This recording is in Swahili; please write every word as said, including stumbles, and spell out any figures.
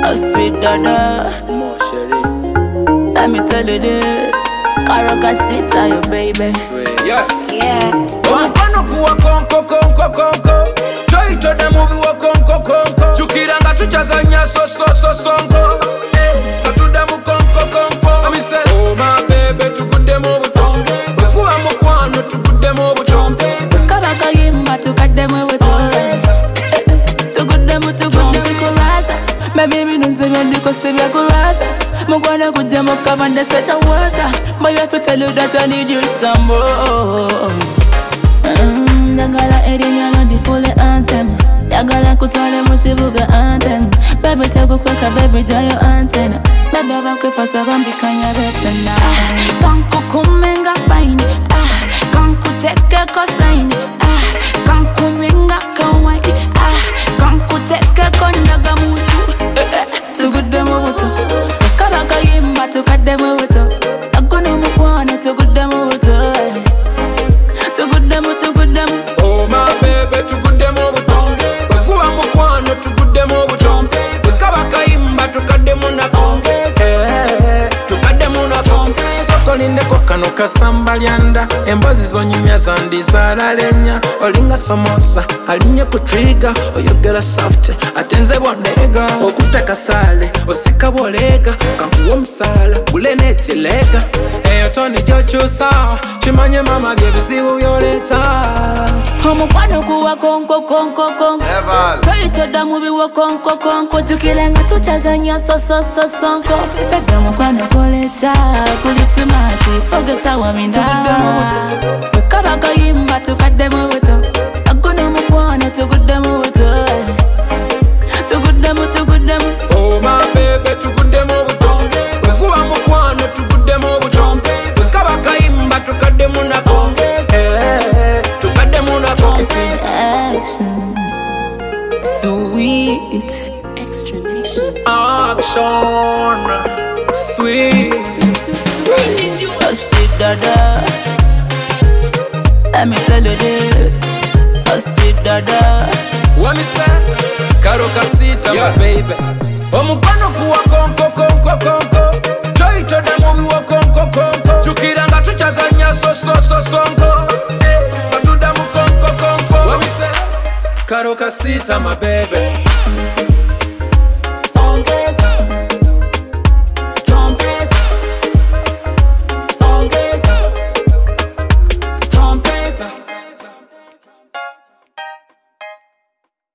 A sweet dada. More Sherry. Let me tell you this. Caracasita, your baby. Yeah. Yeah. Omupano kuwa konko konko konko. Choito de movie wa konko konko. Chukiranga tuchazanya so so so sonko. Eh, katude mu konko konko. Ami say, oh my baby, tukude mu butonge. Kuwa mukwano tukude mu butonge. Kabaka yimba tukade mu butonge. Tukude mu tukude sikuraza. My baby nunzime ndiko sibya kuraza. Mugwana kude mu kabande seta waza. But you have to tell you that I need you some more. Mm, Dagala edinya no di full anthem. Dagala kutwale muchibuga anthem. Baby tego kweka baby jayo anthem. Baby bakwe fasa bambi kanya betana. Kanku kumenga paini. Ah, kanku teke kosaini. Ah, kanku menga kawaii. Ah, kanku teke kondaga mutu. Tugude mutu. Kabaka yimba tukade mutu. Agunu mukwana tugude mutu. Tugude mutu tugude mutu. Oh my baby, tugude mu butonge. Kuwa mukwano tugude mu butonge. Kabaka yimba tukade mu na konge. Tukade mu na konge. Tolindeko kano kasamba lyanda. Embozi zonyumya zandizala lenya. Olinga somosa, alinye kutriga. Oyogera soft, atenze bonega. Okutaka sale, osika bolega. Kankuwa msala, uleneti lega. Eyo toni jochusa, chimanye mama byebizibu yoleta. Omukwano kuwa konko konko konko. Toyito damu biwa konko konko. Tukilenga tuchazanya so so so sonko. Bebe omukwano koleta kulitimati. Fogesa wa minda. Kabaka yimba tukade mu buto. Agunu mukwano tugude mu buto. Tugude mu tugude mu. Oh my baby, tugude mu butonge. Kuwa mukwano tugude mu butonge. Kabaka yimba tukade mu na konge. Tukade mu na konge. Action. Sweet. Extra Nation. Action. Sweet. A sweet dada. Let me tell you this. A sweet dada. What me say? Karokasita, yeah. My baby. Omupano kuwa konko konko konko. Choito de movie wa konko konko. Chukiranga tuchazanya so so so sonko. Eh, katuda mu konko konko. What me say? Karokasita, my baby.